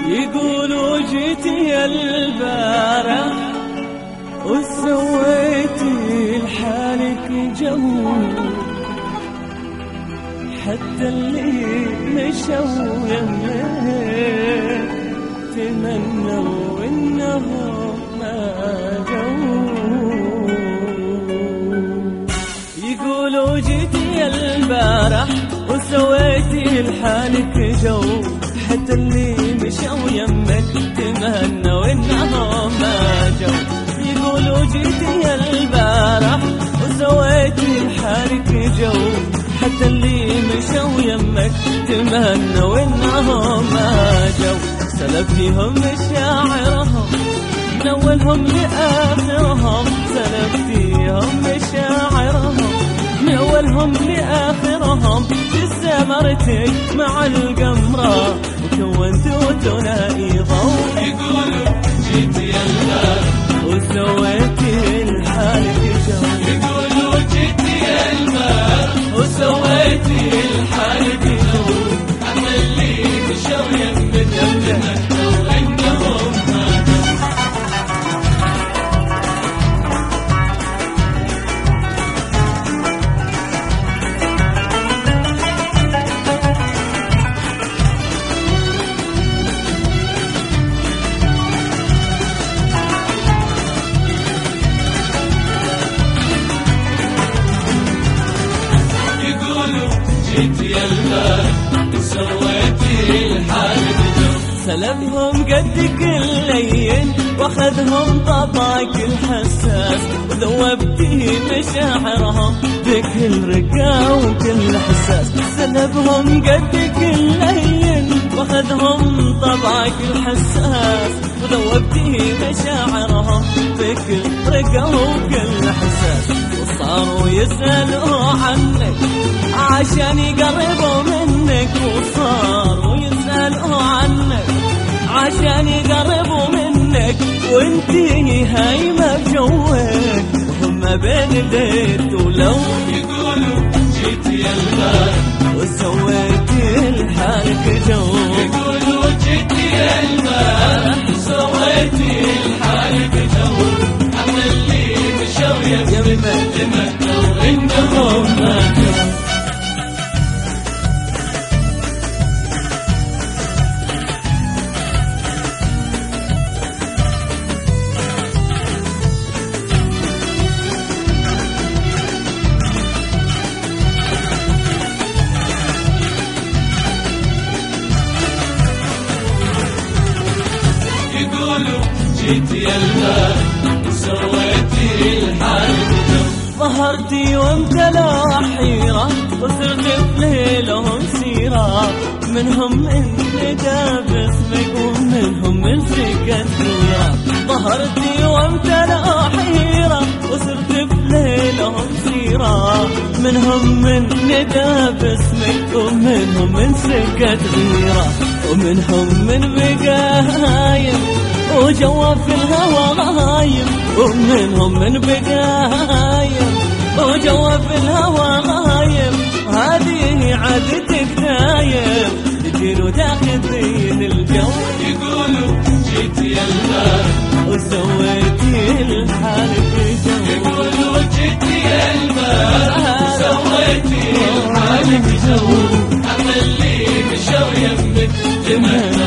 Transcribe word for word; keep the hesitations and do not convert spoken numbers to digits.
يقولوا جيتي البارح وسويتي لحالك جو، حتى اللي مشوا يمك تمنوا انهم ما جو. يقولوا جيتي البارح وسويتي لحالك جو، حتى اللي مشوا يمك تمنوا انهم ما جو. يقولوا جيتي البارح وسويتي لحالك جو، حتى اللي مشوا يمك تمنوا انهم ما جو. سلبتيهم مشاعرهم من اولهم لاخرهم، سلبتيهم مشاعرهم من اولهم لاخرهم. استمرتك مع القمرة وكونتوا ثنائي ضوء. يقولوا جيتي البارح وسويتي لحالك جو، يقولوا جيتي البارح وسويتي لحالك جو، حتى اللي مشوا يمك تمنوا انهم ما جو. جيتي البارح سويتي لحالك جو، سلبهم قدك اللين واخذهم طبعك الحساس، وذوبتي مشاعرهم بكل رقة وكل حساس. سلبهم قدك اللين واخذهم طبعك الحساس، وذوبتي مشاعرهم بكل رقة وكل حساس. وصاروا يسألوا عنك عشان يقربوا منك، وصاروا يسألوا عنك عشان يقربوا منك، وانتي هايمة بجوك وهم بين البيت ولو. يقولوا جيتي البارح وسويتي لحالك جو، يقولوا جيتي البارح سويتي لحالك جو، حتى اللي مشوا يمك تمنوا انهم ما جو. يقولوا جيتي البارح سويتي لحالك جو، ظهرتي وامتلا حيرة وصرت بليلهم سيرة، منهم من ندى باسمك ومنهم من سكت غيرة. ظهرتي وامتلا حيرة وصرت بليلهم سيرة، منهم من ندى باسمك ومنهم من سكت غيرة، ومنهم من بقايم وجوا في الهوى غايم، ومنهم من بقايم وجوا في الهوى غايم. هذه عادتك دايم تجين وتاخذين الجو. يقولوا جيتي البارح وسويتي لحالك جو، يقولوا جيتي البارح سويتي لحالك جو، حتى اللي مشوا يمك تمنوا